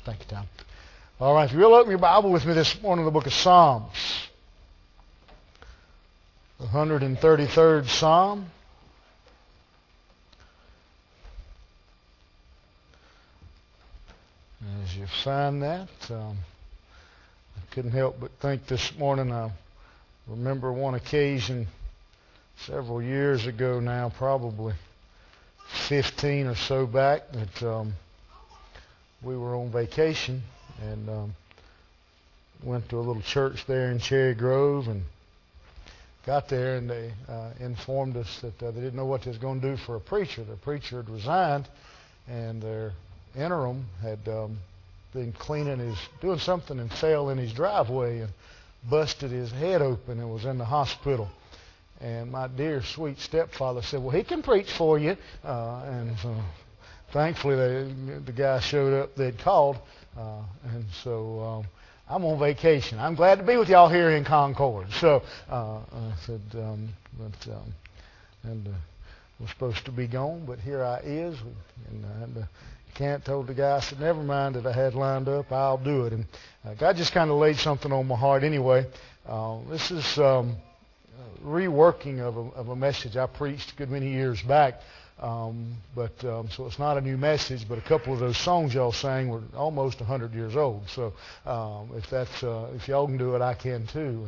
Thank you, Tom. All right, if you'll open your Bible with me this morning, the book of Psalms. The 133rd Psalm. As you find that, I couldn't help but think this morning, I remember one occasion several years ago now, probably 15 or so back, that we were on vacation and went to a little church there in Cherry Grove, and got there and they informed us that they didn't know what they was going to do for a preacher. The preacher had resigned, and their interim had been doing something and fell in his driveway and busted his head open and was in the hospital. And my dear sweet stepfather said, well, he can preach for you. And so thankfully the guy showed up they'd called. And so I'm on vacation. I'm glad to be with y'all here in Concord. So I said, we're supposed to be gone, but here I is. And Kent told the guy, I said, never mind that I had lined up, I'll do it. And God just kind of laid something on my heart anyway. This is reworking of a message I preached a good many years back. So it's not a new message, but a couple of those songs y'all sang were almost 100 years old. So if y'all can do it, I can too.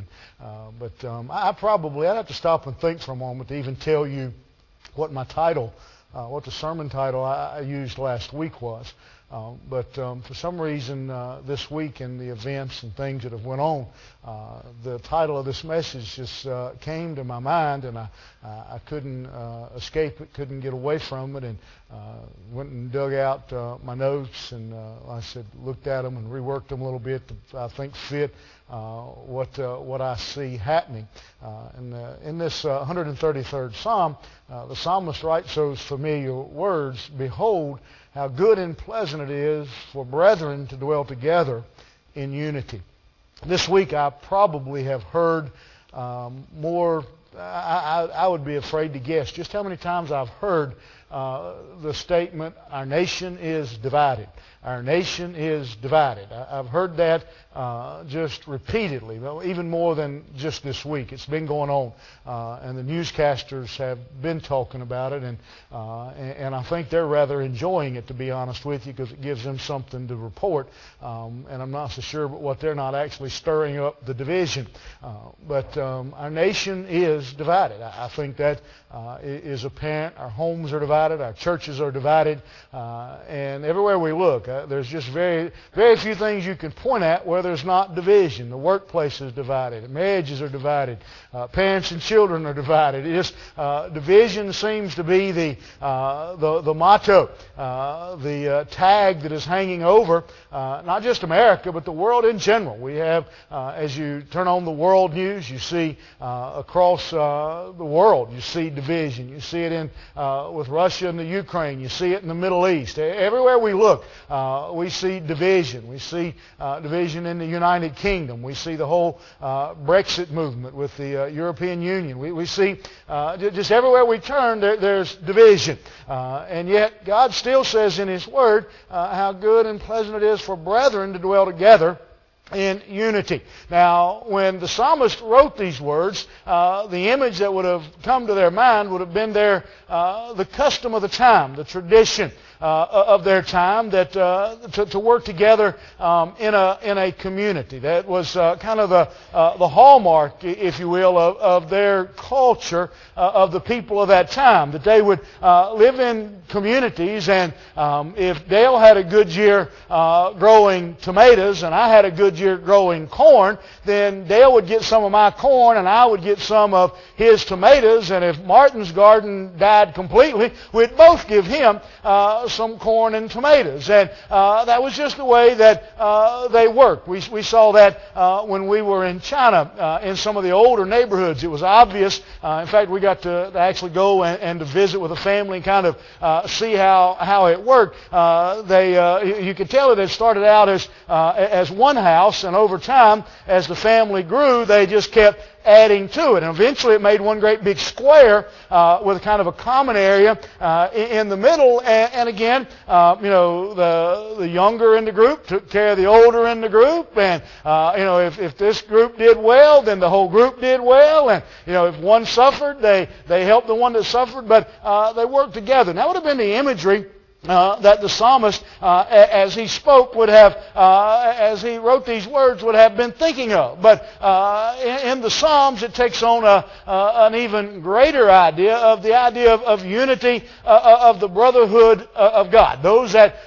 I'd have to stop and think for a moment to even tell you what my title, what the sermon title I used last week was. For some reason this week in the events and things that have went on, the title of this message just came to my mind, and I couldn't escape it, couldn't get away from it, and went and dug out my notes and I said looked at them and reworked them a little bit to, I think, fit what I see happening. In this 133rd Psalm, the psalmist writes those familiar words, "Behold, how good and pleasant it is for brethren to dwell together in unity." This week I probably have heard more, I would be afraid to guess just how many times I've heard the statement, our nation is divided. Our nation is divided. I've heard that just repeatedly, even more than just this week. It's been going on, and the newscasters have been talking about it, and I think they're rather enjoying it, to be honest with you, because it gives them something to report. And I'm not so sure but what they're not actually stirring up the division. Our nation is divided. I think that is apparent. Our homes are divided. Our churches are divided. And everywhere we look, there's just very, very few things you can point at where there's not division. The workplace is divided. Marriages are divided. Parents and children are divided. Division seems to be the motto, the tag that is hanging over not just America, but the world in general. We have, as you turn on the world news, you see across the world, you see division. You see it with Russia and the Ukraine. You see it in the Middle East. Everywhere we look, we see division. We see division in the United Kingdom. We see the whole Brexit movement with the European Union. We see just everywhere we turn, there's division. And yet God still says in His Word how good and pleasant it is for brethren to dwell together in unity. Now, when the psalmist wrote these words, the image that would have come to their mind would have been the custom of the time, the tradition of their time, that to work together in a community. That was kind of the hallmark, if you will, of their culture, of the people of that time. That they would live in communities, and if Dale had a good year growing tomatoes and I had a good year growing corn, then Dale would get some of my corn and I would get some of his tomatoes. And if Martin's garden died completely, we'd both give him some corn and tomatoes. And that was just the way that they worked. We saw that when we were in China, in some of the older neighborhoods. It was obvious. In fact, we got to actually go and to visit with a family and kind of see how it worked. You could tell it had started out as one house, and over time, as the family grew, they just kept adding to it. And eventually it made one great big square with kind of a common area in the middle. And again, the younger in the group took care of the older in the group. And, if this group did well, then the whole group did well. And, if one suffered, they helped the one that suffered. But they worked together. And that would have been the imagery that the psalmist, as he spoke, would have, as he wrote these words, would have been thinking of. But in the Psalms, it takes on an even greater idea of unity, of the brotherhood of God. Those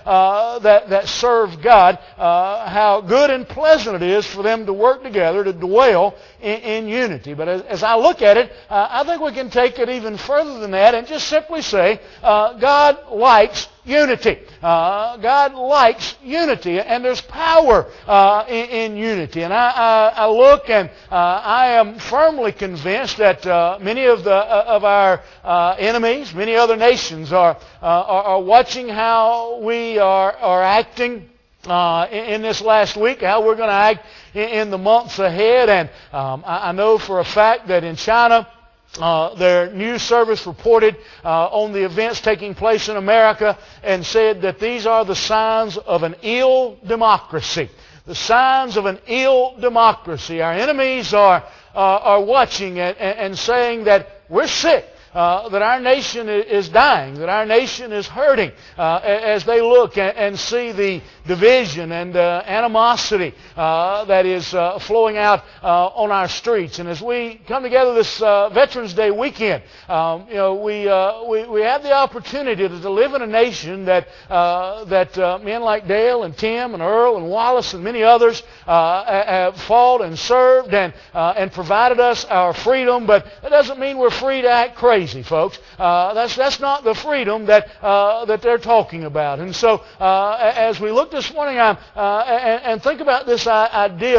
that serve God, how good and pleasant it is for them to work together, to dwell in unity. But as I look at it, I think we can take it even further than that and just simply say, God likes unity. God likes unity, and there's power in unity. And I look, and I am firmly convinced that many of our enemies, many other nations, are watching how we are acting in this last week, how we're going to act in the months ahead. And I know for a fact that in China, their news service reported on the events taking place in America and said that these are the signs of an ill democracy. The signs of an ill democracy. Our enemies are watching and saying that we're sick. That our nation is dying, that our nation is hurting as they look and see the division and animosity that is flowing out on our streets. And as we come together this Veterans Day weekend, we have the opportunity to live in a nation that men like Dale and Tim and Earl and Wallace and many others have fought and served and provided us our freedom. But that doesn't mean we're free to act crazy, folks. That's not the freedom that they're talking about. And so as we look this morning and think about this idea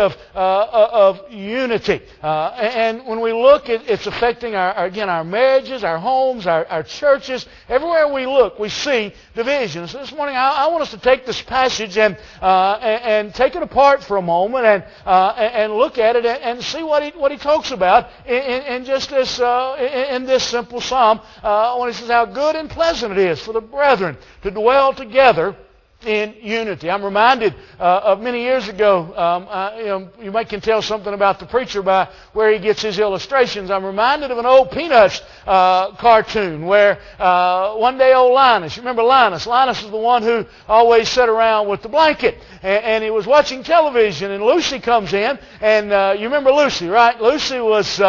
of unity, and when we look, it's affecting our marriages, our homes, our churches. Everywhere we look, we see division. So this morning, I want us to take this passage and take it apart for a moment and look at it and see what he talks about in just this in this simple psalm when he says how good and pleasant it is for the brethren to dwell together in unity. I'm reminded of many years ago, you might can tell something about the preacher by where he gets his illustrations. I'm reminded of an old Peanuts cartoon where one day old Linus, you remember Linus? Linus is the one who always sat around with the blanket. And he was watching television, and Lucy comes in, and you remember Lucy, right? Lucy was...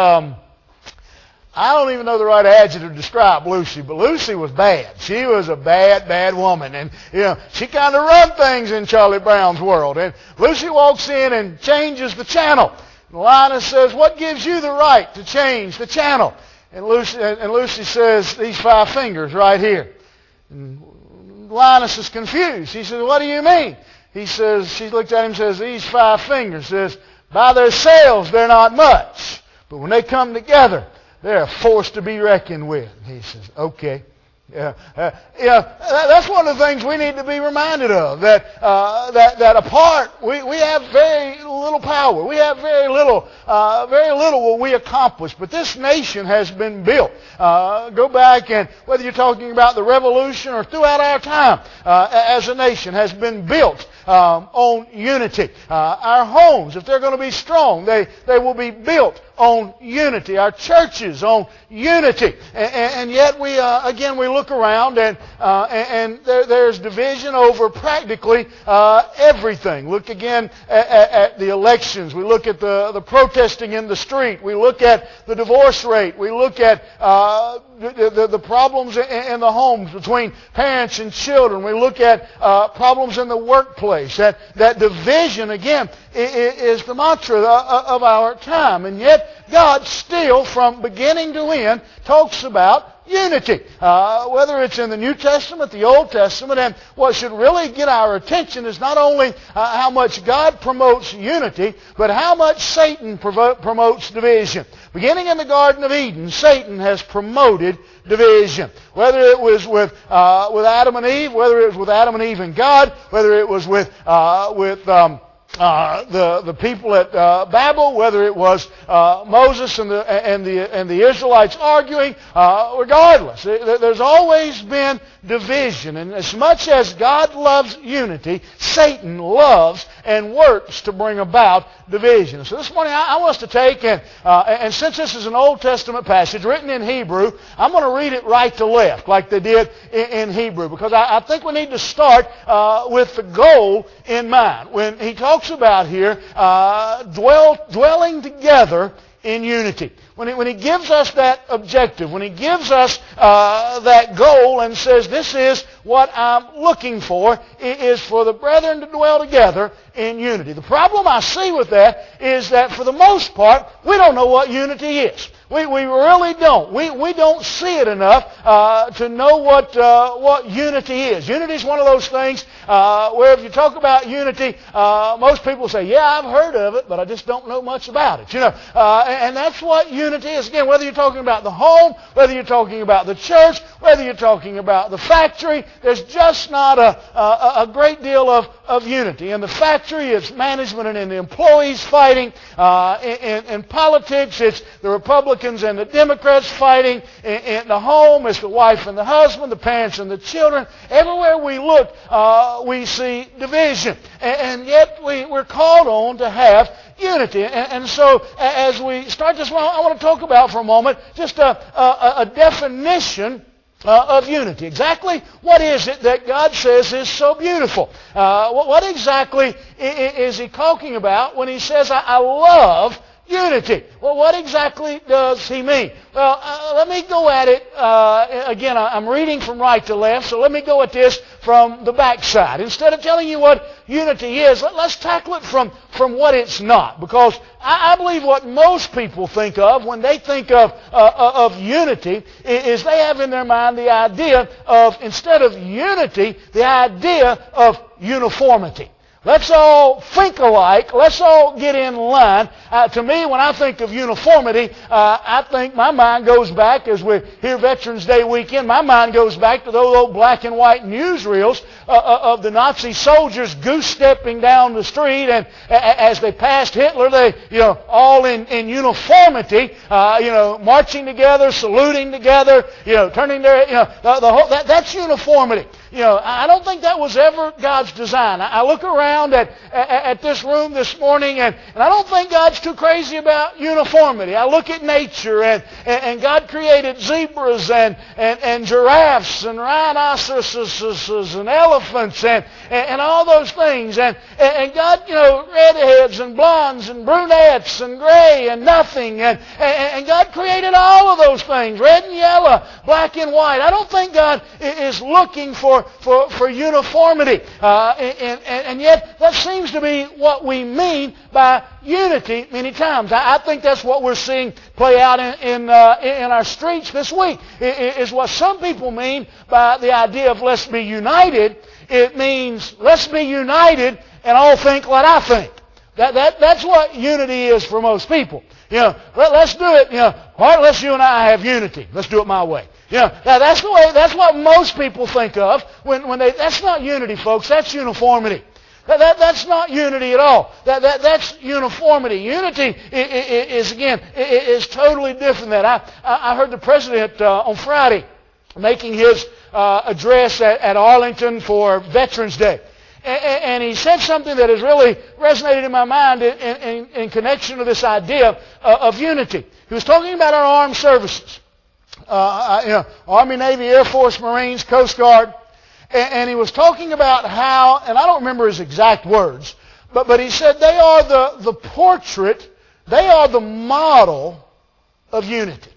I don't even know the right adjective to describe Lucy, but Lucy was bad. She was a bad, bad woman. And, she kind of run things in Charlie Brown's world. And Lucy walks in and changes the channel. And Linus says, "What gives you the right to change the channel?" And Lucy says, "These 5 fingers right here." And Linus is confused. He says, "What do you mean?" He says, she looked at him and says, "These 5 fingers." Says, "By themselves, they're not much. But when they come together, they're a force to be reckoned with." He says, "Okay." That's one of the things we need to be reminded of, that apart we have very little power. We have very little what we accomplish. But this nation has been built. Go back, and whether you're talking about the Revolution or throughout our time as a nation, has been built on unity. Our homes, if they're going to be strong, they will be built on unity. Our churches on unity. And yet we look around and there's division over practically everything. Look again at the elections. We look at the protesting in the street. We look at the divorce rate. We look at the problems in the homes between parents and children. We look at problems in the workplace. That division, again, is the mantra of our time. And yet, God still, from beginning to end, talks about unity. Whether it's in the New Testament, the Old Testament, and what should really get our attention is not only how much God promotes unity, but how much Satan promotes division. Beginning in the Garden of Eden, Satan has promoted division. Whether it was with Adam and Eve, whether it was with Adam and Eve and God, whether it was with the people at Babel, whether it was Moses and the Israelites arguing, regardless, there's always been division. And as much as God loves unity, Satan loves and works to bring about division. So this morning I want us to take, and since this is an Old Testament passage written in Hebrew, I'm going to read it right to left like they did in Hebrew, because I think we need to start with the goal in mind. When he talks about here dwelling together in unity. When he gives us that objective, when he gives us that goal and says, this is what I'm looking for, it is for the brethren to dwell together in unity. The problem I see with that is that for the most part, we don't know what unity is. We really don't. We don't see it enough to know what unity is. Unity is one of those things where if you talk about unity, most people say, yeah, I've heard of it, but I just don't know much about it. And that's what unity is. Again, whether you're talking about the home, whether you're talking about the church, whether you're talking about the factory, there's just not a great deal of unity. In the factory, it's management and the employees fighting. In politics, it's the Republicans and the Democrats fighting. In the home, it's the wife and the husband, the parents and the children. Everywhere we look, we see division. And yet we're called on to have unity. And so as we start this, I want to talk about for a moment just a definition of unity. Exactly what is it that God says is so beautiful? What exactly is He talking about when He says, I love unity? Well, what exactly does He mean? Well, let me go at it. Again, I'm reading from right to left, so let me go at this from the backside. Instead of telling you what unity is, let's tackle it from what it's not. Because I believe what most people think of when they think of unity is they have in their mind the idea of, instead of unity, the idea of uniformity. Let's all think alike. Let's all get in line. To me, when I think of uniformity, I think my mind goes back, as we're here Veterans Day weekend, my mind goes back to those old black and white newsreels of the Nazi soldiers goose-stepping down the street, and as they passed Hitler, they, all in uniformity, marching together, saluting together, turning their, that's uniformity. I don't think that was ever God's design. I look around at this room this morning, and I don't think God's too crazy about uniformity. I look at nature, and God created zebras and giraffes and rhinoceroses and elephants and all those things. And God, redheads and blondes and brunettes and gray and nothing. And God created all of those things, red and yellow, black and white. I don't think God is looking for uniformity. And yet, that seems to be what we mean by unity many times. I think that's what we're seeing play out in our streets this week, is what some people mean by the idea of let's be united. It means let's be united and all think like I think. That's what unity is for most people. Let's do it. Let's you and I have unity. Let's do it my way. That's the way. That's what most people think of when they. That's not unity, folks. That's uniformity. That's not unity at all. That's uniformity. Unity is totally different than that. I heard the president on Friday making his address at Arlington for Veterans Day. And he said something that has really resonated in my mind in connection to this idea of unity. He was talking about our armed services. Army, Navy, Air Force, Marines, Coast Guard. And he was talking about how, and I don't remember his exact words, but he said they are the portrait, they are the model of unity.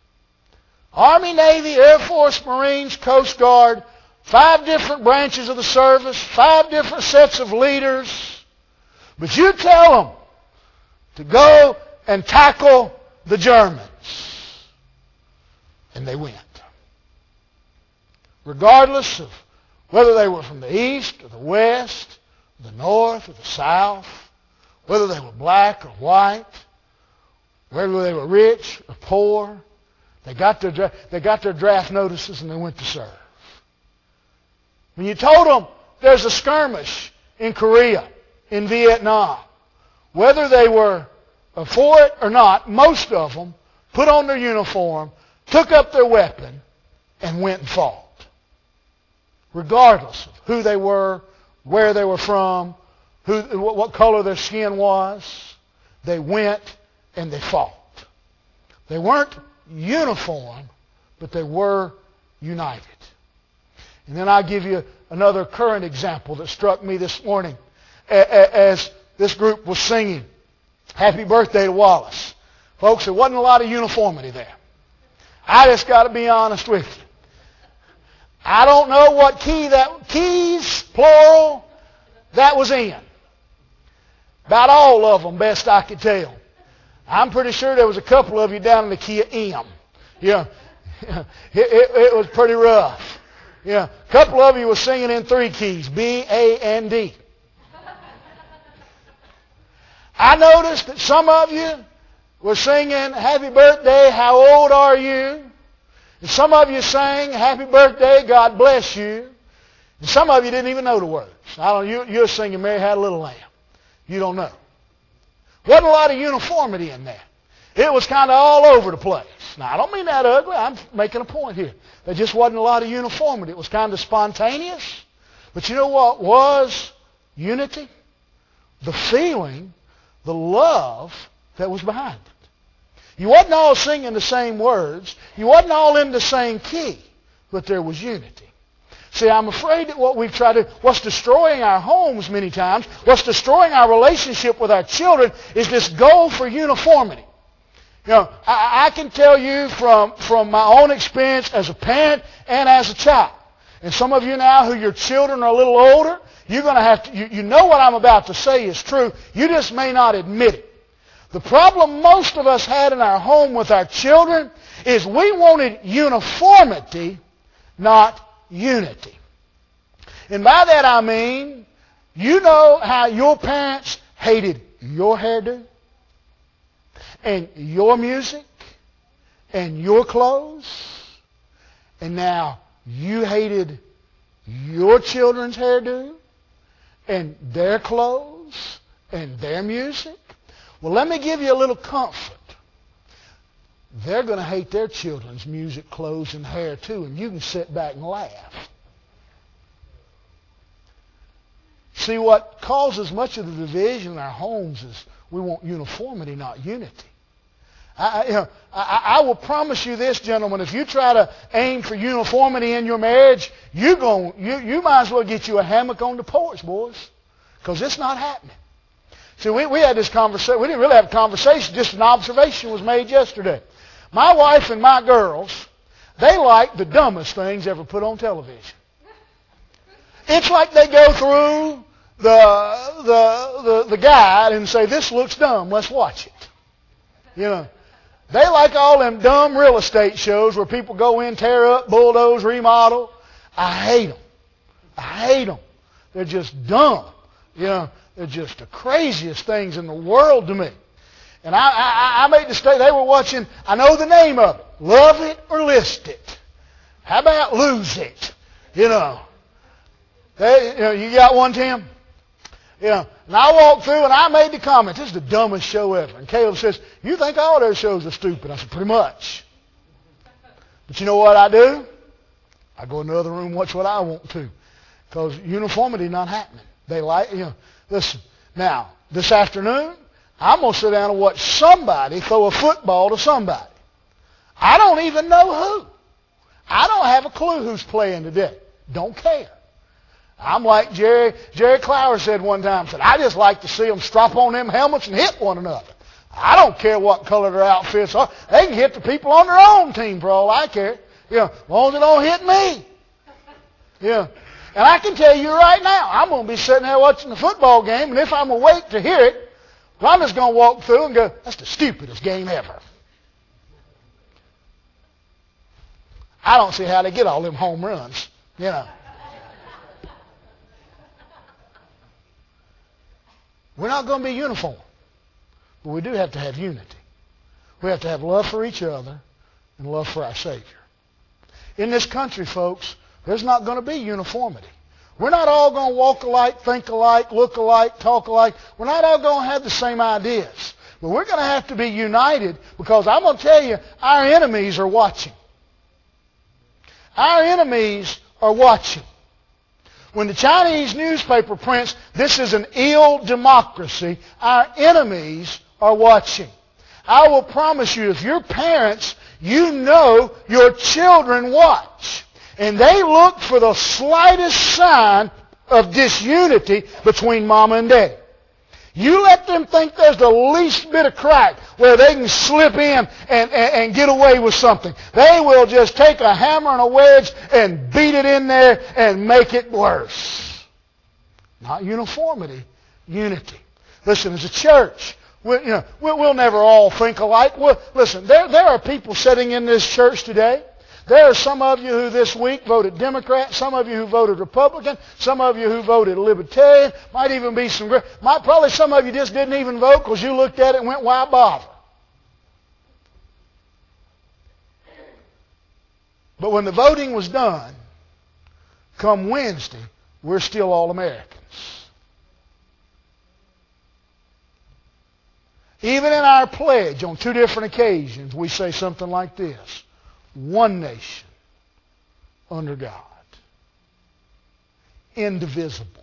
Army, Navy, Air Force, Marines, Coast Guard, 5 different branches of the service, 5 different sets of leaders. But you tell them to go and tackle the Germans. And they went. Regardless of whether they were from the east or the west, the north or the south, whether they were black or white, whether they were rich or poor, they got their draft notices and they went to serve. When you told them there's a skirmish in Korea, in Vietnam, whether they were for it or not, most of them put on their uniform, took up their weapon, and went and fought. Regardless of who they were, where they were from, what color their skin was, they went and they fought. They weren't uniform, but they were united. And then I'll give you another current example that struck me this morning as this group was singing Happy Birthday to Wallace. Folks, there wasn't a lot of uniformity there. I just got to be honest with you. I don't know what keys, plural, that was in. About all of them, best I could tell. I'm pretty sure there was a couple of you down in the key of M. Yeah, it was pretty rough. Yeah, a couple of you were singing in 3 keys, B, A, and D. I noticed that some of you were singing Happy Birthday, how old are you? And some of you sang Happy Birthday, God bless you. And some of you didn't even know the words. You're singing Mary Had a Little Lamb. You don't know. Wasn't a lot of uniformity in there. It was kind of all over the place. Now, I don't mean that ugly. I'm making a point here. There just wasn't a lot of uniformity. It was kind of spontaneous. But you know what was unity? The feeling, the love that was behind it. You wasn't all singing the same words. You wasn't all in the same key. But there was unity. See, I'm afraid that what we've tried to, what's destroying our homes many times, what's destroying our relationship with our children is this goal for uniformity. You know, I can tell you from my own experience as a parent and as a child. And some of you now who your children are a little older, you're going to have to, you know what I'm about to say is true. You just may not admit it. The problem most of us had in our home with our children is we wanted uniformity, not unity. And by that I mean, you know how your parents hated your hairdo, and your music, and your clothes, and now you hated your children's hairdo, and their clothes, and their music. Well, let me give you a little comfort. They're going to hate their children's music, clothes, and hair too, and you can sit back and laugh. See, what causes much of the division in our homes is we want uniformity, not unity. I will promise you this, gentlemen, if you try to aim for uniformity in your marriage, you might as well get you a hammock on the porch, boys, because it's not happening. See, we had this conversation. We didn't really have a conversation. Just an observation was made yesterday. My wife and my girls, they like the dumbest things ever put on television. It's like they go through the guide and say, this looks dumb, let's watch it. You know, they like all them dumb real estate shows where people go in, tear up, bulldoze, remodel. I hate them. I hate them. They're just dumb. You know, they're just the craziest things in the world to me. And I made the statement, they were watching, I know the name of it, Love It or List It. How about Lose It? You know. You got one, Tim? And I walked through and I made the comment, this is the dumbest show ever. And Caleb says, you think all their shows are stupid? I said, pretty much. But you know what I do? I go in the other room and watch what I want to. Because uniformity not happening. They like, listen, now, this afternoon, I'm going to sit down and watch somebody throw a football to somebody. I don't even know who. I don't have a clue who's playing today. Don't care. I'm like Jerry Clower said one time, I just like to see them strap on them helmets and hit one another. I don't care what color their outfits are. They can hit the people on their own team for all I care. As long as it don't hit me. And I can tell you right now, I'm going to be sitting there watching the football game, and if I'm awake to hear it, I'm just going to walk through and go, that's the stupidest game ever. I don't see how they get all them home runs, We're not going to be uniform, but we do have to have unity. We have to have love for each other and love for our Savior. In this country, folks, there's not going to be uniformity. We're not all going to walk alike, think alike, look alike, talk alike. We're not all going to have the same ideas. But we're going to have to be united, because I'm going to tell you, our enemies are watching. Our enemies are watching. When the Chinese newspaper prints, "This is an ill democracy," our enemies are watching. I will promise you, if you're parents, you know your children watch. And they look for the slightest sign of disunity between mama and daddy. You let them think there's the least bit of crack where they can slip in and get away with something. They will just take a hammer and a wedge and beat it in there and make it worse. Not uniformity, unity. Listen, as a church, we'll never all think alike. Listen, there are people sitting in this church today. There are some of you who this week voted Democrat, some of you who voted Republican, some of you who voted Libertarian, might even be probably some of you just didn't even vote because you looked at it and went, "Why bother?" But when the voting was done, come Wednesday, we're still all Americans. Even in our pledge on 2 different occasions, we say something like this: one nation under God, indivisible.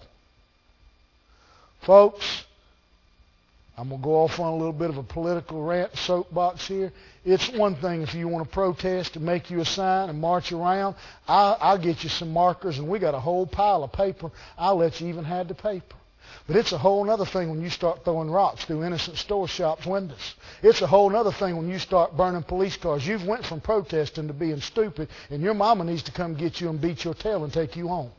Folks, I'm going to go off on a little bit of a political rant soapbox here. It's one thing if you want to protest and make you a sign and march around. I'll get you some markers, and we got a whole pile of paper. I'll let you even have the paper. But it's a whole other thing when you start throwing rocks through innocent store shops' windows. It's a whole other thing when you start burning police cars. You've went from protesting to being stupid, and your mama needs to come get you and beat your tail and take you home.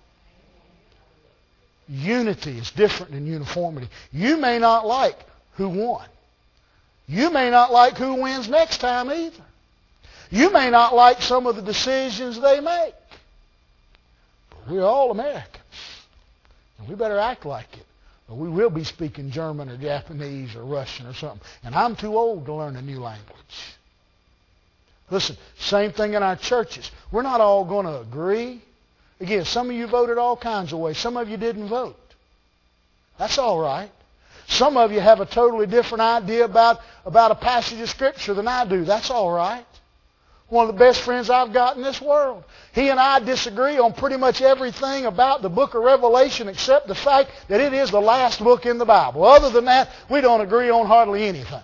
Unity is different than uniformity. You may not like who won. You may not like who wins next time either. You may not like some of the decisions they make. But we're all Americans, and we better act like it. We will be speaking German or Japanese or Russian or something. And I'm too old to learn a new language. Listen, same thing in our churches. We're not all going to agree. Again, some of you voted all kinds of ways. Some of you didn't vote. That's all right. Some of you have a totally different idea about a passage of Scripture than I do. That's all right. One of the best friends I've got in this world. He and I disagree on pretty much everything about the book of Revelation except the fact that it is the last book in the Bible. Other than that, we don't agree on hardly anything.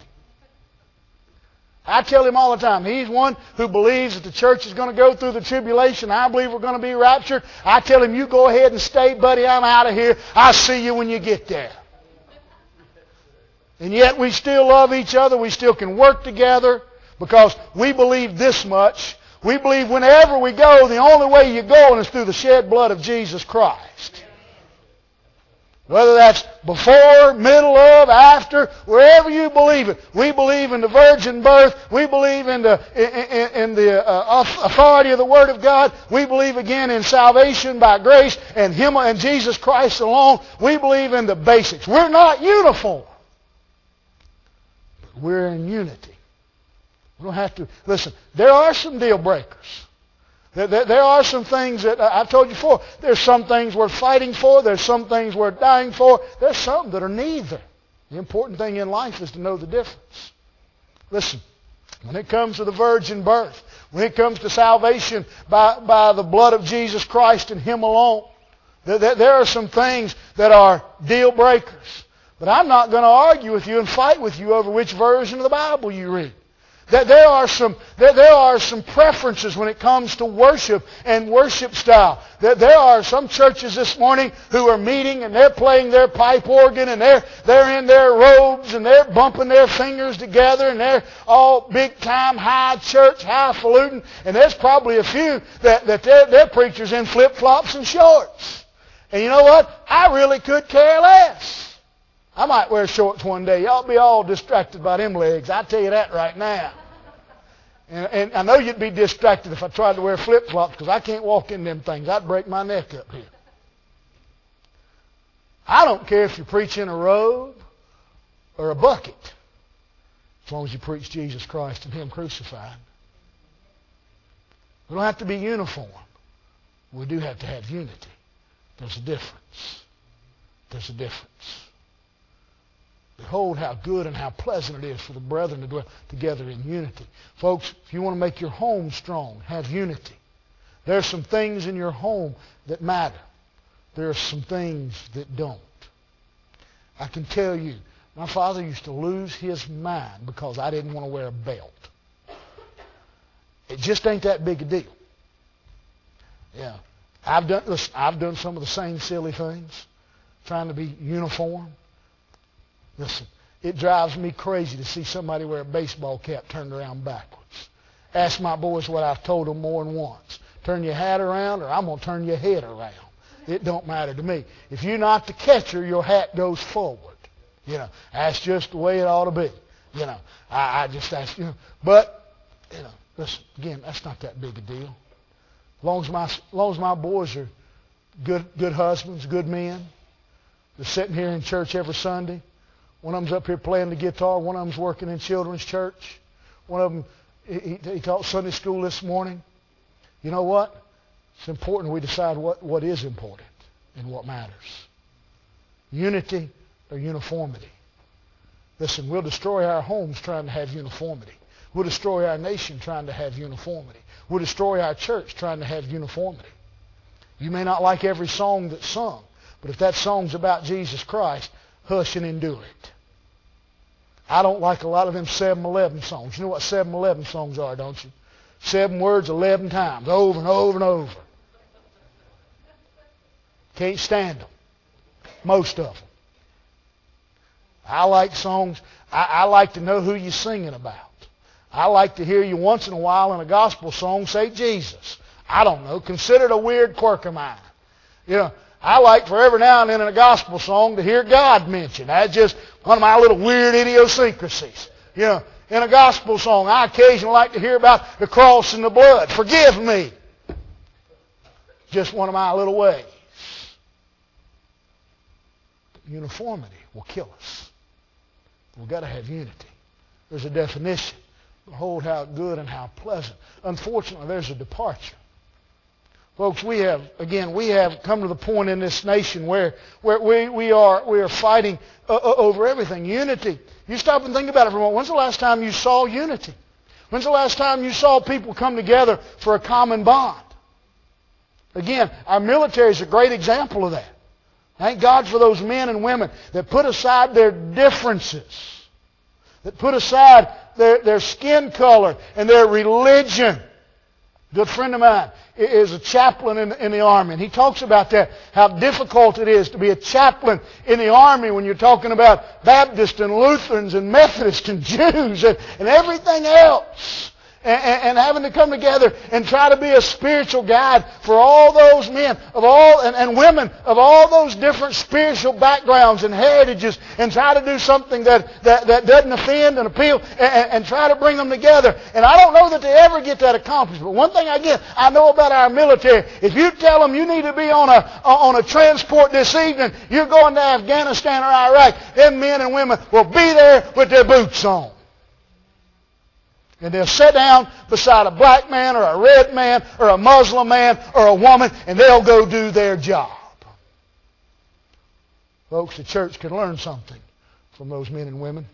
I tell him all the time, he's one who believes that the church is going to go through the tribulation. I believe we're going to be raptured. I tell him, "You go ahead and stay, buddy. I'm out of here. I'll see you when you get there." And yet we still love each other. We still can work together. Because we believe this much. We believe whenever we go, the only way you're going is through the shed blood of Jesus Christ. Whether that's before, middle of, after, wherever you believe it. We believe in the virgin birth. We believe in the authority of the Word of God. We believe again in salvation by grace and Him and Jesus Christ alone. We believe in the basics. We're not uniform. But we're in unity. We don't have to. Listen, there are some deal breakers. There are some things that I've told you before. There's some things we're fighting for. There's some things we're dying for. There's some that are neither. The important thing in life is to know the difference. Listen, when it comes to the virgin birth, when it comes to salvation by the blood of Jesus Christ and Him alone, there are some things that are deal breakers. But I'm not going to argue with you and fight with you over which version of the Bible you read. That there are some preferences when it comes to worship and worship style. That there are some churches this morning who are meeting and they're playing their pipe organ and they're in their robes and they're bumping their fingers together and they're all big time high church, highfalutin. And there's probably a few that their preachers in flip flops and shorts. And you know what? I really could care less. I might wear shorts one day. Y'all be all distracted by them legs. I tell you that right now. And I know you'd be distracted if I tried to wear flip-flops because I can't walk in them things. I'd break my neck up here. I don't care if you preach in a robe or a bucket as long as you preach Jesus Christ and Him crucified. We don't have to be uniform. We do have to have unity. There's a difference. There's a difference. Behold how good and how pleasant it is for the brethren to dwell together in unity. Folks, if you want to make your home strong, have unity. There are some things in your home that matter. There are some things that don't. I can tell you, my father used to lose his mind because I didn't want to wear a belt. It just ain't that big a deal. Yeah, I've done some of the same silly things, trying to be uniform. Listen, it drives me crazy to see somebody wear a baseball cap turned around backwards. Ask my boys what I've told them more than once. Turn your hat around or I'm going to turn your head around. It don't matter to me. If you're not the catcher, your hat goes forward. That's just the way it ought to be. I just ask, But, listen, again, that's not that big a deal. As long as my boys are good husbands, good men, they're sitting here in church every Sunday. One of them's up here playing the guitar. One of them's working in children's church. One of them, he taught Sunday school this morning. You know what? It's important we decide what is important and what matters. Unity or uniformity. Listen, we'll destroy our homes trying to have uniformity. We'll destroy our nation trying to have uniformity. We'll destroy our church trying to have uniformity. You may not like every song that's sung, but if that song's about Jesus Christ, hush and endure it. I don't like a lot of them 7-11 songs. You know what 7-11 songs are, don't you? 7 words 11 times, over and over and over. Can't stand them. Most of them. I like songs. I like to know who you're singing about. I like to hear you once in a while in a gospel song say Jesus. I don't know. Consider it a weird quirk of mine. I like for every now and then in a gospel song to hear God mentioned. That's just one of my little weird idiosyncrasies. In a gospel song, I occasionally like to hear about the cross and the blood. Forgive me. Just one of my little ways. Uniformity will kill us. We've got to have unity. There's a definition. Behold how good and how pleasant. Unfortunately, there's a departure. Folks, we have come to the point in this nation where we are fighting over everything. Unity. You stop and think about it for a moment. When's the last time you saw unity? When's the last time you saw people come together for a common bond? Again, our military is a great example of that. Thank God for those men and women that put aside their differences, that put aside their skin color and their religion. A good friend of mine is a chaplain in the Army, and he talks about that, how difficult it is to be a chaplain in the Army when you're talking about Baptists and Lutherans and Methodists and Jews and everything else. And having to come together and try to be a spiritual guide for all those men and women of all those different spiritual backgrounds and heritages, and try to do something that doesn't offend and appeal, and try to bring them together. And I don't know that they ever get that accomplished. But one thing I know about our military: if you tell them you need to be on a transport this evening, you're going to Afghanistan or Iraq, them men and women will be there with their boots on. And they'll sit down beside a black man or a red man or a Muslim man or a woman, and they'll go do their job. Folks, the church can learn something from those men and women.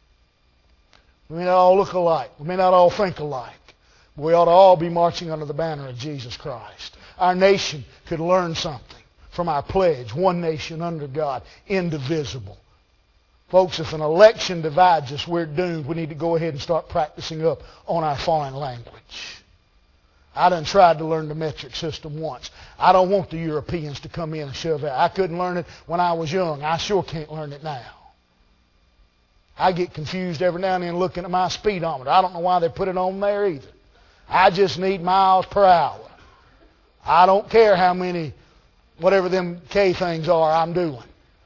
We may not all look alike. We may not all think alike. But we ought to all be marching under the banner of Jesus Christ. Our nation could learn something from our pledge: one nation under God, indivisible. Folks, if an election divides us, we're doomed. We need to go ahead and start practicing up on our foreign language. I done tried to learn the metric system once. I don't want the Europeans to come in and shove it. I couldn't learn it when I was young. I sure can't learn it now. I get confused every now and then looking at my speedometer. I don't know why they put it on there either. I just need miles per hour. I don't care how many, whatever them K things are, I'm doing.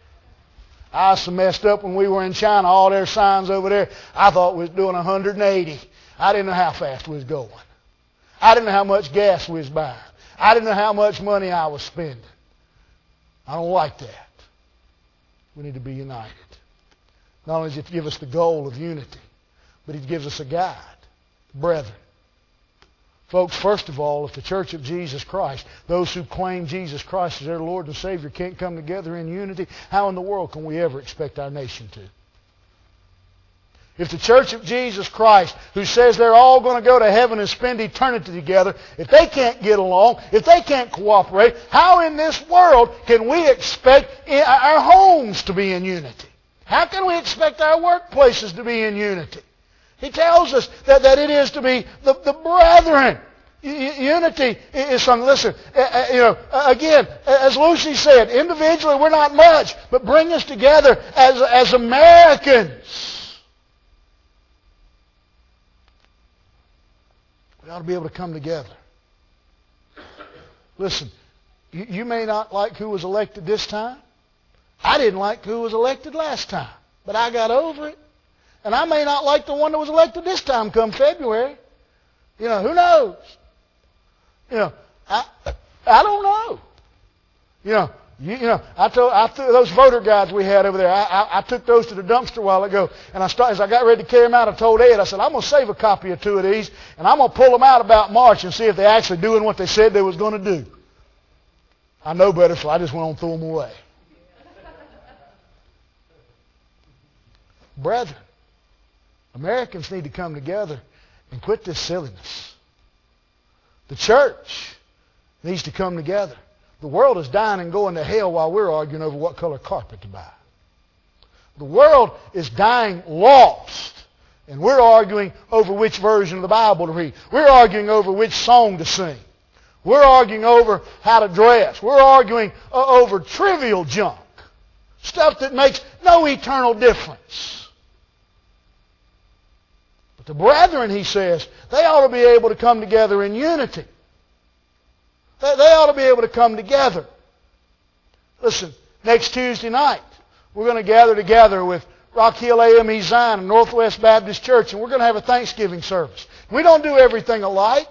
I was so messed up when we were in China. All their signs over there, I thought we was doing 180. I didn't know how fast we was going. I didn't know how much gas we was buying. I didn't know how much money I was spending. I don't like that. We need to be united. Not only does it give us the goal of unity, but it gives us a guide. Brethren. Folks, first of all, if the Church of Jesus Christ, those who claim Jesus Christ as their Lord and Savior, can't come together in unity, how in the world can we ever expect our nation to? If the Church of Jesus Christ, who says they're all going to go to heaven and spend eternity together, if they can't get along, if they can't cooperate, how in this world can we expect our homes to be in unity? How can we expect our workplaces to be in unity? He tells us that it is to be the brethren. Unity is something. Listen, again, as Lucy said, individually we're not much, but bring us together as Americans. We ought to be able to come together. Listen, you may not like who was elected this time. I didn't like who was elected last time, but I got over it. And I may not like the one that was elected this time come February. Who knows? I don't know. I threw those voter guides we had over there. I took those to the dumpster a while ago, and as I got ready to carry them out, I told Ed, I said, I'm going to save a copy or two of these, and I'm going to pull them out about March and see if they're actually doing what they said they was going to do. I know better, so I just went on and threw them away. Brethren, Americans need to come together and quit this silliness. The church needs to come together. The world is dying and going to hell while we're arguing over what color carpet to buy. The world is dying lost, and we're arguing over which version of the Bible to read. We're arguing over which song to sing. We're arguing over how to dress. We're arguing over trivial junk. Stuff that makes no eternal difference. The brethren, he says, they ought to be able to come together in unity. They ought to be able to come together. Listen, next Tuesday night, we're going to gather together with Rock Hill AME Zion and Northwest Baptist Church, and we're going to have a Thanksgiving service. We don't do everything alike.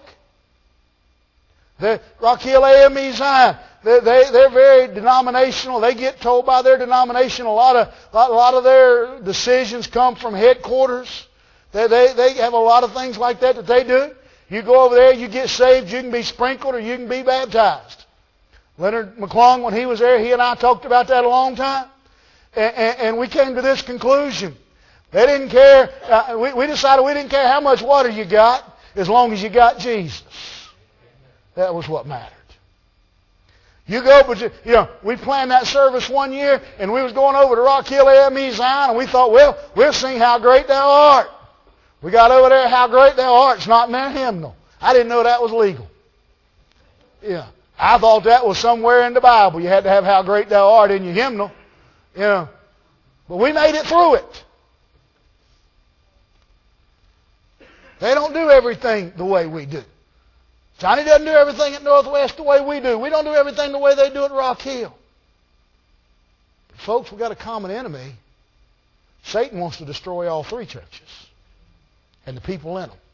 Rock Hill AME Zion, they're very denominational. They get told by their denomination a lot of their decisions come from headquarters. They have a lot of things like that they do. You go over there, you get saved, you can be sprinkled or you can be baptized. Leonard McClung, when he was there, he and I talked about that a long time. And we came to this conclusion. They didn't care. We decided we didn't care how much water you got as long as you got Jesus. That was what mattered. You go, but we planned that service one year, and we was going over to Rock Hill AME Zion, and we thought, well, we'll sing How Great Thou Art. We got over there, How Great Thou Art. It's not in their hymnal. I didn't know that was legal. Yeah, I thought that was somewhere in the Bible. You had to have How Great Thou Art in your hymnal. But we made it through it. They don't do everything the way we do. Johnny doesn't do everything at Northwest the way we do. We don't do everything the way they do at Rock Hill. But folks, we've got a common enemy. Satan wants to destroy all three churches and the people in them.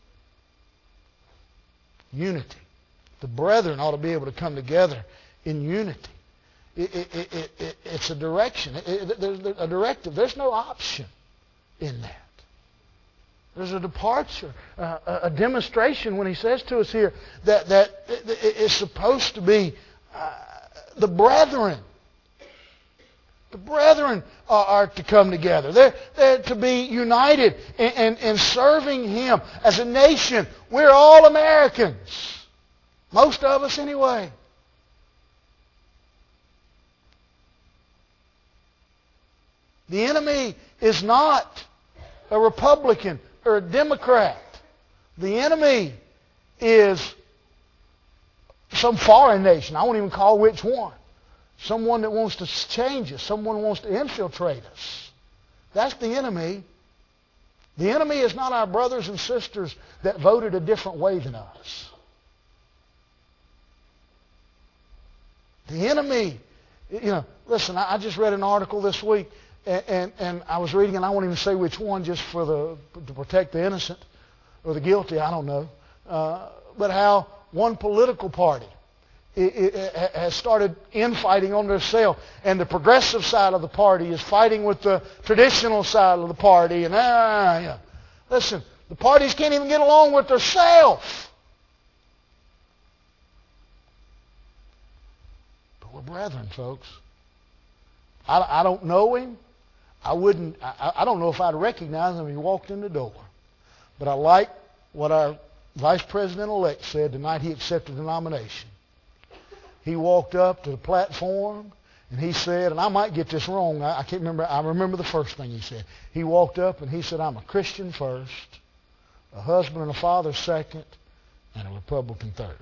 Unity. The brethren ought to be able to come together in unity. It's a direction. There's a directive. There's no option in that. There's a departure, a demonstration when he says to us here that it's supposed to be the brethren. The brethren are to come together. They're to be united in serving Him. As a nation, we're all Americans. Most of us anyway. The enemy is not a Republican or a Democrat. The enemy is some foreign nation. I won't even call which one. Someone that wants to change us. Someone who wants to infiltrate us. That's the enemy. The enemy is not our brothers and sisters that voted a different way than us. The enemy, listen, I just read an article this week, and I was reading, and I won't even say which one, just to protect the innocent or the guilty, I don't know. But how one political party has started infighting on themselves, and the progressive side of the party is fighting with the traditional side of the party. And listen, the parties can't even get along with themselves. brethren, folks. I don't know him. I don't know if I'd recognize him if he walked in the door. But I like what our Vice President-elect said the night he accepted the nomination. He walked up to the platform and he said, and I might get this wrong, I can't remember, I remember the first thing he said. He walked up and he said, I'm a Christian first, a husband and a father second, and a Republican third.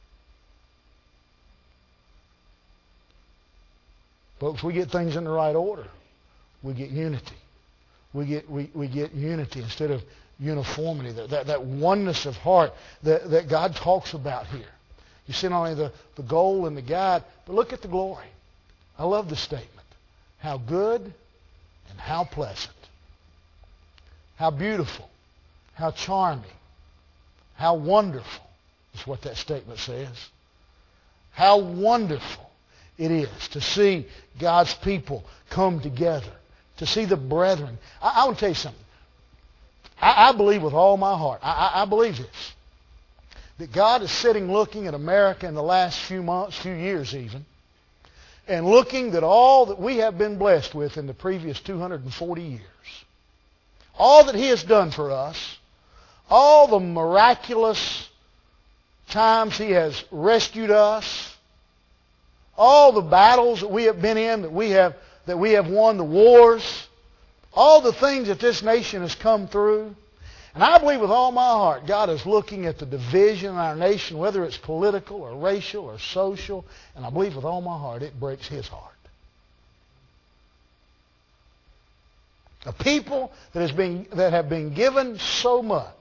Folks, we get things in the right order. We get unity. We get unity instead of uniformity, that oneness of heart that God talks about here. You see not only the goal and the guide, but look at the glory. I love the statement. How good and how pleasant. How beautiful. How charming. How wonderful is what that statement says. How wonderful it is to see God's people come together. To see the brethren. I want to tell you something. I believe with all my heart. I believe this. That God is sitting looking at America in the last few months, few years even, and looking at all that we have been blessed with in the previous 240 years. All that He has done for us, all the miraculous times He has rescued us, all the battles that we have been in, that we have won, the wars, all the things that this nation has come through. And I believe with all my heart, God is looking at the division in our nation, whether it's political or racial or social, and I believe with all my heart it breaks His heart. A people that have been given so much,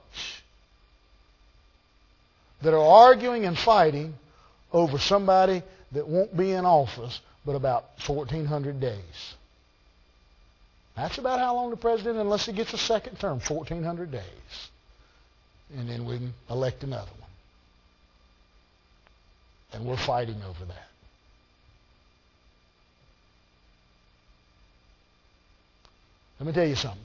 that are arguing and fighting over somebody that won't be in office but about 1,400 days. That's about how long the president, unless he gets a second term, 1,400 days. And then we can elect another one. And we're fighting over that. Let me tell you something.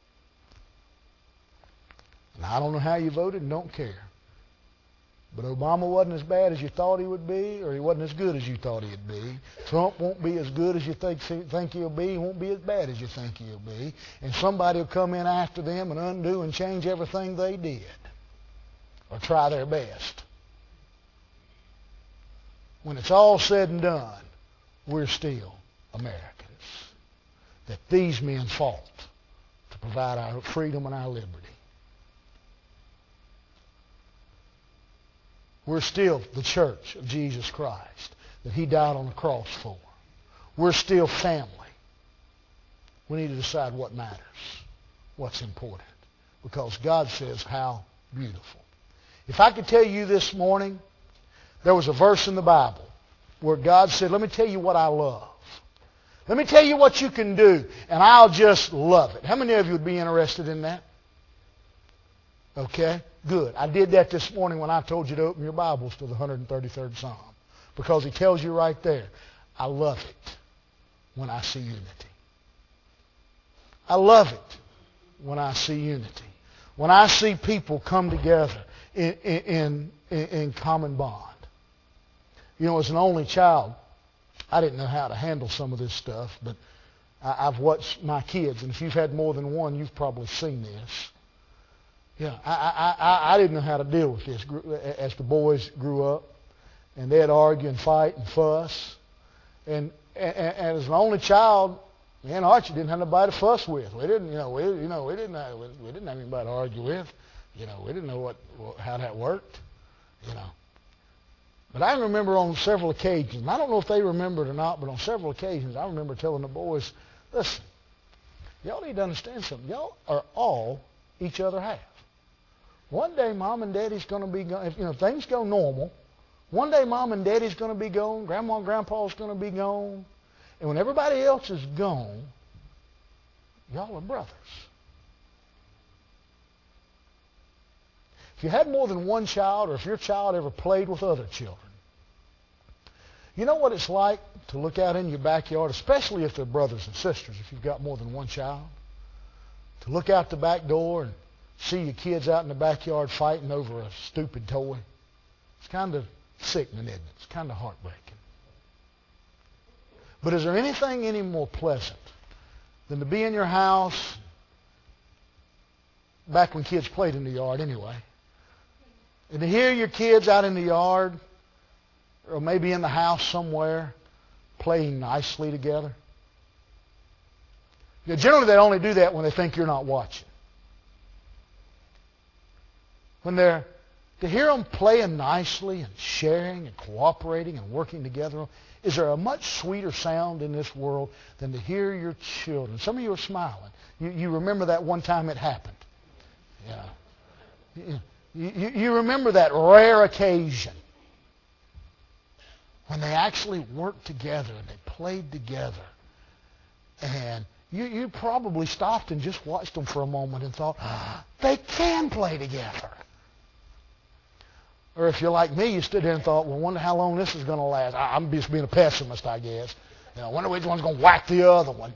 And I don't know how you voted and don't care. But Obama wasn't as bad as you thought he would be, or he wasn't as good as you thought he'd be. Trump won't be as good as you think he'll be. He won't be as bad as you think he'll be. And somebody will come in after them and undo and change everything they did, or try their best. When it's all said and done, we're still Americans. That these men fought to provide our freedom and our liberty. We're still the church of Jesus Christ that He died on the cross for. We're still family. We need to decide what matters, what's important. Because God says how beautiful. If I could tell you this morning, there was a verse in the Bible where God said, let me tell you what I love. Let me tell you what you can do, and I'll just love it. How many of you would be interested in that? Okay, good. I did that this morning when I told you to open your Bibles to the 133rd Psalm. Because He tells you right there, I love it when I see unity. I love it when I see unity. When I see people come together in common bond. You know, as an only child, I didn't know how to handle some of this stuff, but I've watched my kids, and if you've had more than one, you've probably seen this. Yeah, I didn't know how to deal with this as the boys grew up, and they'd argue and fight and fuss. And as an only child, me and Archie didn't have nobody to fuss with. We didn't have anybody to argue with. We didn't know how that worked. But I remember on several occasions, and I don't know if they remember it or not, but on several occasions I remember telling the boys, listen, y'all need to understand something. Y'all are all each other half. One day Mom and Daddy's going to be gone. If things go normal, one day Mom and Daddy's going to be gone, Grandma and Grandpa's going to be gone, and when everybody else is gone, y'all are brothers. If you had more than one child, or if your child ever played with other children, you know what it's like to look out in your backyard, especially if they're brothers and sisters, if you've got more than one child, to look out the back door and see your kids out in the backyard fighting over a stupid toy. It's kind of sickening, isn't it? It's kind of heartbreaking. But is there anything any more pleasant than to be in your house, back when kids played in the yard anyway, and to hear your kids out in the yard or maybe in the house somewhere playing nicely together? You know, generally they only do that when they think you're not watching. To hear them playing nicely and sharing and cooperating and working together, is there a much sweeter sound in this world than to hear your children? Some of you are smiling. You remember that one time it happened. Yeah. You remember that rare occasion when they actually worked together and they played together. And you probably stopped and just watched them for a moment and thought, they can play together. Or if you're like me, you stood there and thought, well, wonder how long this is going to last. I'm just being a pessimist, I guess. I wonder which one's going to whack the other one.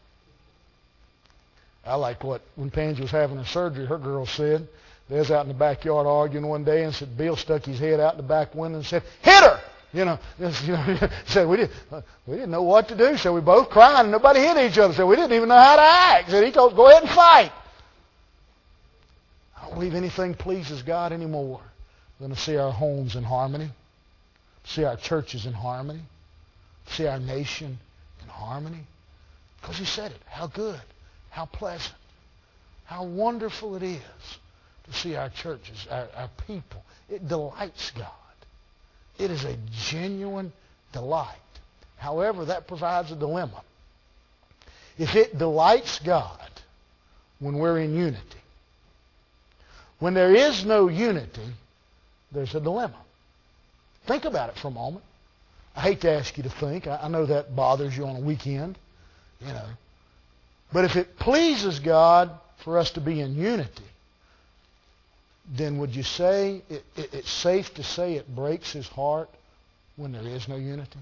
I like when Pansy was having her surgery, her girl said, they was out in the backyard arguing one day, and said Bill stuck his head out the back window and said, hit her! Said we didn't know what to do, so we both cried and nobody hit each other. So we didn't even know how to act. Said he told us, go ahead and fight. I don't believe anything pleases God anymore than to see our homes in harmony, see our churches in harmony, see our nation in harmony. Because he said it. How good, how pleasant, how wonderful it is to see our churches, our people. It delights God. It is a genuine delight. However, that provides a dilemma. If it delights God when we're in unity, when there is no unity, there's a dilemma. Think about it for a moment. I hate to ask you to think. I know that bothers you on a weekend, But if it pleases God for us to be in unity, then would you say it's safe to say it breaks his heart when there is no unity?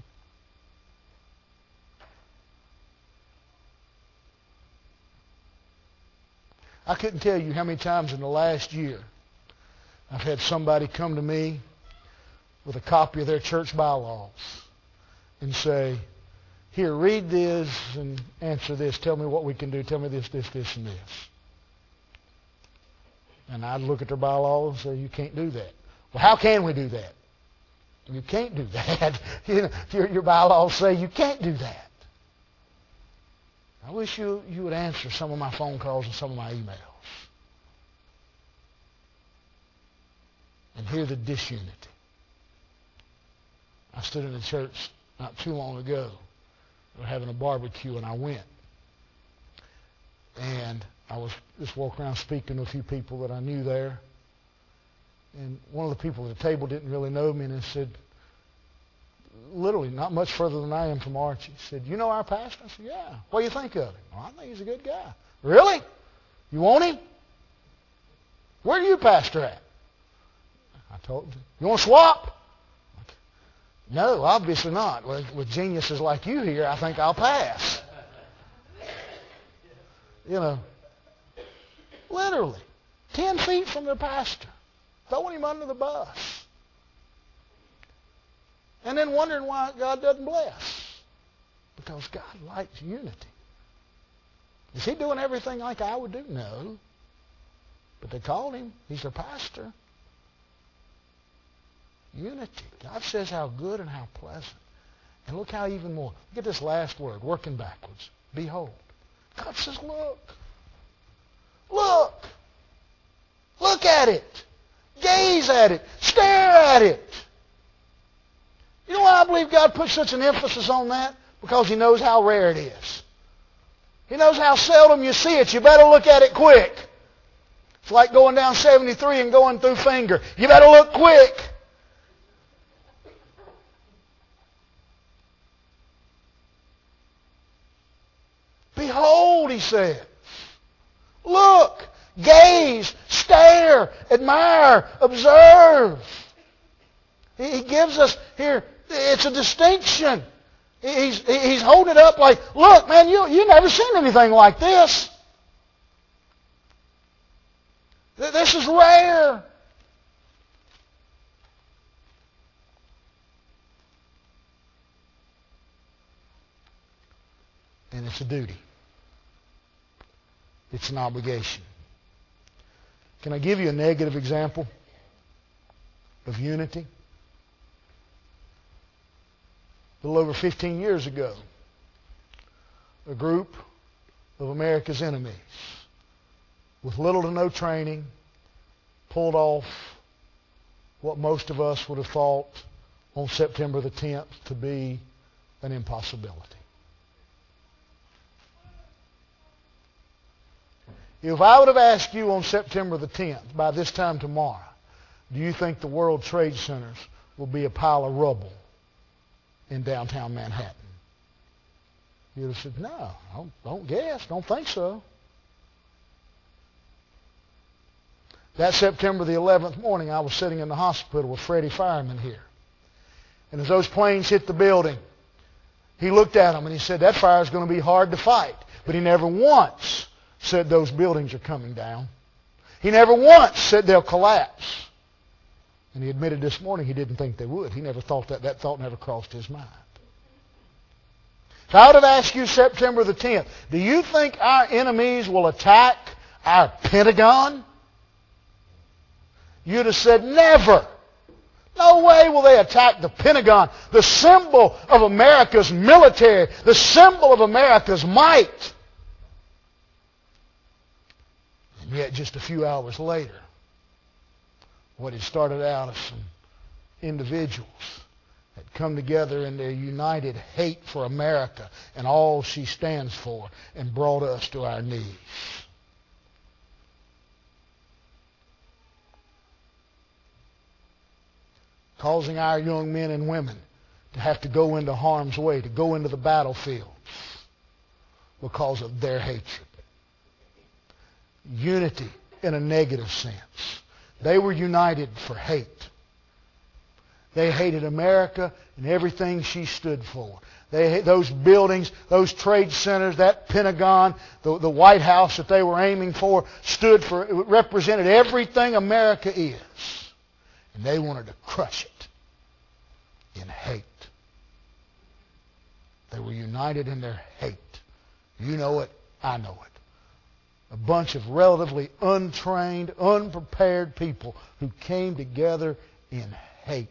I couldn't tell you how many times in the last year I've had somebody come to me with a copy of their church bylaws and say, here, read this and answer this. Tell me what we can do. Tell me this, this, this, and this. And I'd look at their bylaws and say, you can't do that. Well, how can we do that? You can't do that. Your bylaws say you can't do that. I wish you would answer some of my phone calls and some of my emails and hear the disunity. I stood in a church not too long ago. They were having a barbecue, and I went. And I was just walking around speaking to a few people that I knew there. And one of the people at the table didn't really know me, and he said, literally not much further than I am from Archie, said, you know our pastor? I said, yeah. What do you think of him? Well, I think he's a good guy. Really? You want him? Where do you pastor at? I told him, you want to swap? No, obviously not. With geniuses like you here, I think I'll pass. Literally, 10 feet from the pastor, throwing him under the bus. And then wondering why God doesn't bless. Because God likes unity. Is he doing everything like I would do? No. But they called him. He's their pastor. Unity. God says how good and how pleasant. And look how even more. Look at this last word, working backwards. Behold. God says, look. Look. Look at it. Gaze at it. Stare at it. You know why I believe God puts such an emphasis on that? Because he knows how rare it is. He knows how seldom you see it. You better look at it quick. It's like going down 73 and going through Finger. You better look quick. Behold, he says. Look, gaze, stare, admire, observe. He gives us here, it's a distinction. He's holding it up like, look, man, you've never seen anything like this. This is rare. and it's a duty. It's an obligation. Can I give you a negative example of unity? A little over 15 years ago, a group of America's enemies, with little to no training, pulled off what most of us would have thought on September the 10th to be an impossibility. If I would have asked you on September the 10th, by this time tomorrow, do you think the World Trade Centers will be a pile of rubble in downtown Manhattan? You'd have said, no, don't guess, don't think so. That September the 11th morning, I was sitting in the hospital with Freddie Fireman here. And as those planes hit the building, he looked at them and he said, that fire is going to be hard to fight. But he never once said those buildings are coming down. He never once said they'll collapse. And he admitted this morning he didn't think they would. He never thought that. That thought never crossed his mind. If I would have asked you September the 10th, do you think our enemies will attack our Pentagon? You'd have said, never. No way will they attack the Pentagon, the symbol of America's military, the symbol of America's might. And yet just a few hours later, what had started out as some individuals had come together in their united hate for America and all she stands for and brought us to our knees. Causing our young men and women to have to go into harm's way, to go into the battlefield because of their hatred. Unity in a negative sense. They were united for hate. They hated America and everything she stood for. Those buildings, those trade centers, that Pentagon, the White House that they were aiming for, it represented everything America is. And they wanted to crush it in hate. They were united in their hate. You know it, I know it. A bunch of relatively untrained, unprepared people who came together in hate.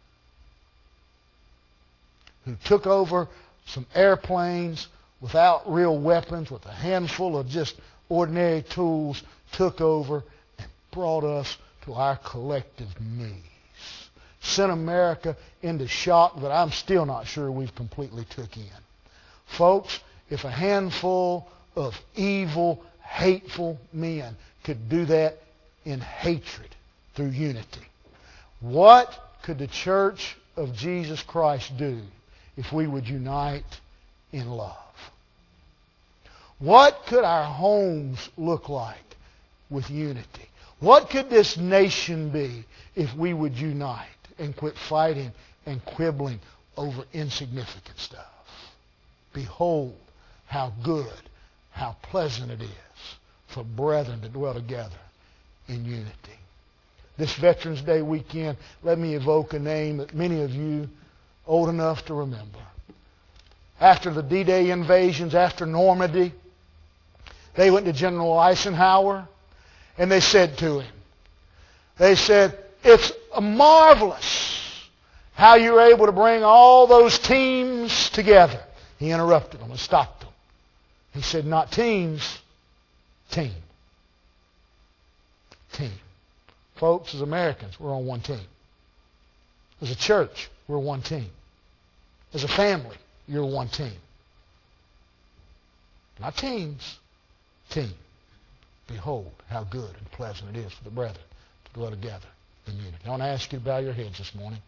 Who took over some airplanes without real weapons, with a handful of just ordinary tools, took over and brought us to our collective knees. Sent America into shock that I'm still not sure we've completely took in. Folks, if a handful of evil, hateful men could do that in hatred through unity, what could the Church of Jesus Christ do if we would unite in love? What could our homes look like with unity? What could this nation be if we would unite and quit fighting and quibbling over insignificant stuff? Behold, how good, how pleasant it is for brethren to dwell together in unity. This Veterans Day weekend, let me evoke a name that many of you old enough to remember. After the D-Day invasions, after Normandy, they went to General Eisenhower and they said to him, it's marvelous how you were able to bring all those teams together. He interrupted them and stopped them. He said, not teams, team. Team. Folks, as Americans, we're on one team. As a church, we're one team. As a family, you're one team. Not teams, team. Behold, how good and pleasant it is for the brethren to dwell together in unity. I want to ask you to bow your heads this morning.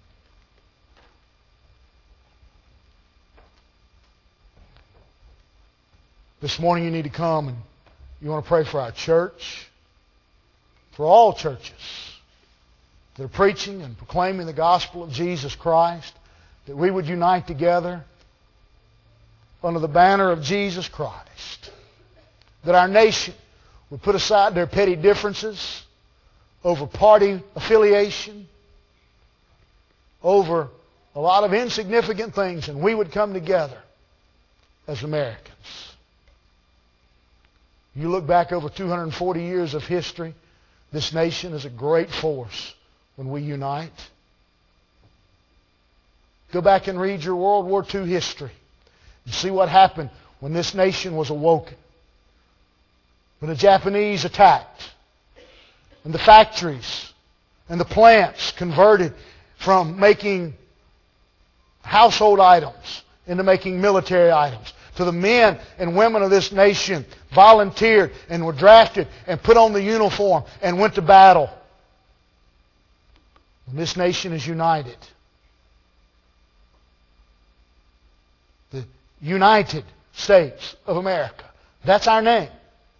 This morning you need to come and you want to pray for our church, for all churches that are preaching and proclaiming the gospel of Jesus Christ, that we would unite together under the banner of Jesus Christ, that our nation would put aside their petty differences over party affiliation, over a lot of insignificant things, and we would come together as Americans. You look back over 240 years of history, this nation is a great force when we unite. Go back and read your World War II history and see what happened when this nation was awoken. When the Japanese attacked and the factories and the plants converted from making household items into making military items, to the men and women of this nation volunteered and were drafted and put on the uniform and went to battle. When this nation is united, the United States of America, that's our name.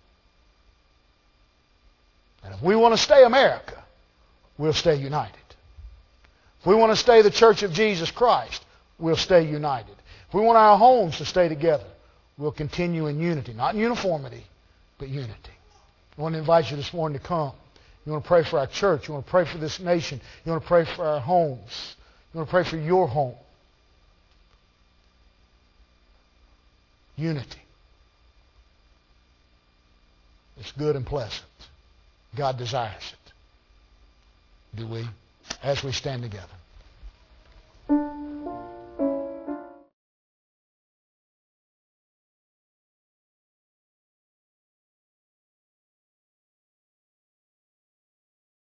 And if we want to stay America, we'll stay united. If we want to stay the Church of Jesus Christ, we'll stay united. If we want our homes to stay together, we'll continue in unity. Not in uniformity, but unity. I want to invite you this morning to come. You want to pray for our church. You want to pray for this nation. You want to pray for our homes. You want to pray for your home. Unity. It's good and pleasant. God desires it. Do we? As we stand together.